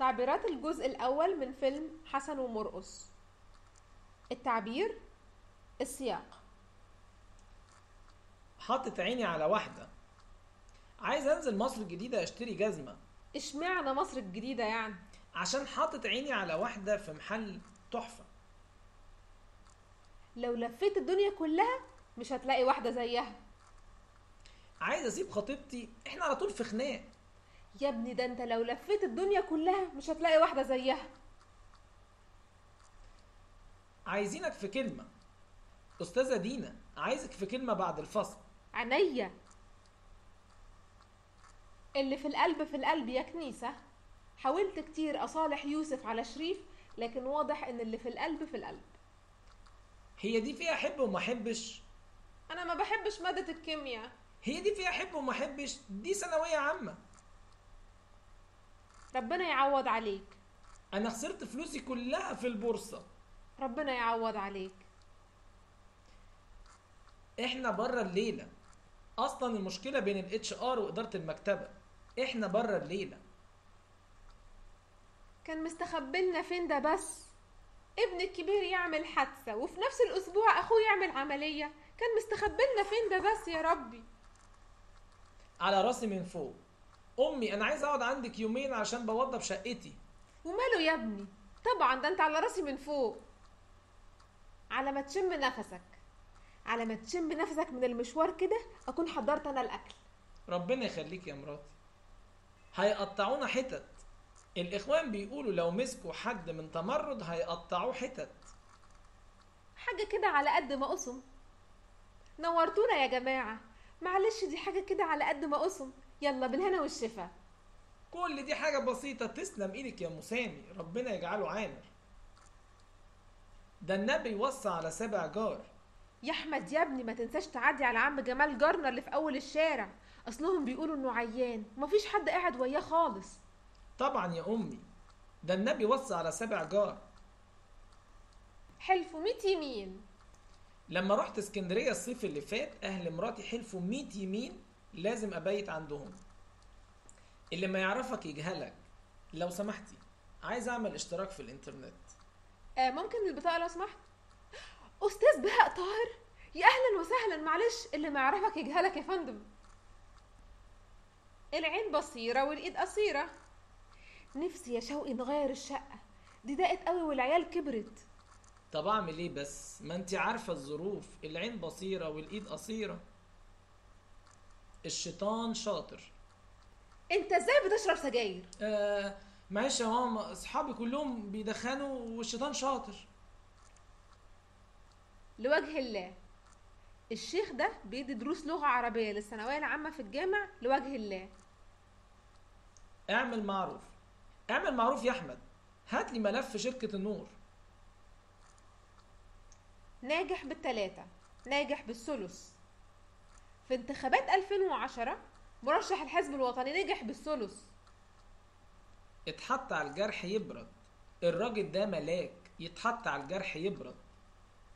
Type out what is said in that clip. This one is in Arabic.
تعبيرات الجزء الأول من فيلم حسن ومرقص. التعبير: السياق. حاطط عيني على واحدة. عايز انزل مصر الجديدة اشتري جزمة. اشمعنى مصر الجديدة يعني؟ عشان حاطط عيني على واحدة في محل تحفة. لو لفيت الدنيا كلها مش هتلاقي واحدة زيها. عايز اسيب خطيبتي، احنا على طول في خناق. يا ابني ده انت لو لفيت الدنيا كلها مش هتلاقي واحدة زيها. عايزينك في كلمة. استاذة دينا، عايزك في كلمة بعد الفصل. عينيا. اللي في القلب في القلب يا كنيسة. حاولت كتير أصالح يوسف على شريف، لكن واضح ان اللي في القلب في القلب. هي دي فيها حب وما حبش؟ انا ما بحبش مادة الكيمياء. هي دي فيها حب وما حبش؟ دي ثانوية عامة. ربنا يعوض عليك. انا خسرت فلوسي كلها في البورصة. ربنا يعوض عليك. احنا بره الليلة. اصلا المشكلة بين الاتش ار وادارة المكتبة. احنا بره الليلة. كان مستخبلنا فين ده بس؟ ابن الكبير يعمل حادثة وفي نفس الأسبوع أخوه يعمل عملية. كان مستخبلنا فين ده بس يا ربي؟ على راسي من فوق. امي انا عايز اقعد عندك يومين عشان بوضب شقتي. وماله يا ابني؟ طبعا ده انت على راسي من فوق. على ما تشم نفسك، على ما تشم نفسك من المشوار كده أكون حضرت أنا الأكل. ربنا يخليك يا مراتي. هيقطعونا حتت. الاخوان بيقولوا لو مسكوا حد من تمرد هيقطعوه حتت. حاجة كده على قد ما قسم. نورتونا يا جماعة. معلش دي حاجة كده على قد ما قسم. يلا بالهنا والشفا. كل دي حاجة بسيطة. تسلم ايدك يا مسامي، ربنا يجعله عامر. ده النبي وصى على 7 جار. يا احمد يا ابني ما تنساش تعدي على عم جمال جارنا اللي في اول الشارع. اصلهم بيقولوا انه عيان ومفيش حد قاعد وياه خالص. طبعا يا امي. ده النبي وصى على 7 جار. حلفوا 100 يمين. لما رحت اسكندرية الصيف اللي فات اهل مراتي حلفوا 100 يمين لازم ابيت عندهم. اللي ما يعرفك يجهلك. لو سمحتي، عايز اعمل اشتراك في الانترنت. ممكن البطاقة لو سمحت. استاذ بهاء طاهر. يا اهلا وسهلا. معلش اللي ما يعرفك يجهلك يا فندم. العين بصيرة والايد قصيرة. نفسي يا شوقي نغير الشقة، دي ضاقت قوي والعيال كبرت. طب اعمل ايه بس؟ ما انت عارفة الظروف، العين بصيرة والايد قصيرة. الشيطان شاطر. انت ازاي بتشرب سجاير؟ معلش يا ماما، اصحابي كلهم بيدخنوا والشيطان شاطر. لوجه الله. الشيخ ده بيدي دروس لغة عربية للثانوية العامة في الجامع لوجه الله. اعمل معروف. اعمل معروف يا احمد. هات لي ملف شركة النور. ناجح بالتلاتة، ناجح بالثلث. في انتخابات 2010 مرشح الحزب الوطني نجح بالثلث. اتحط على الجرح يبرد. الراجل ده ملاك، يتحط على الجرح يبرد.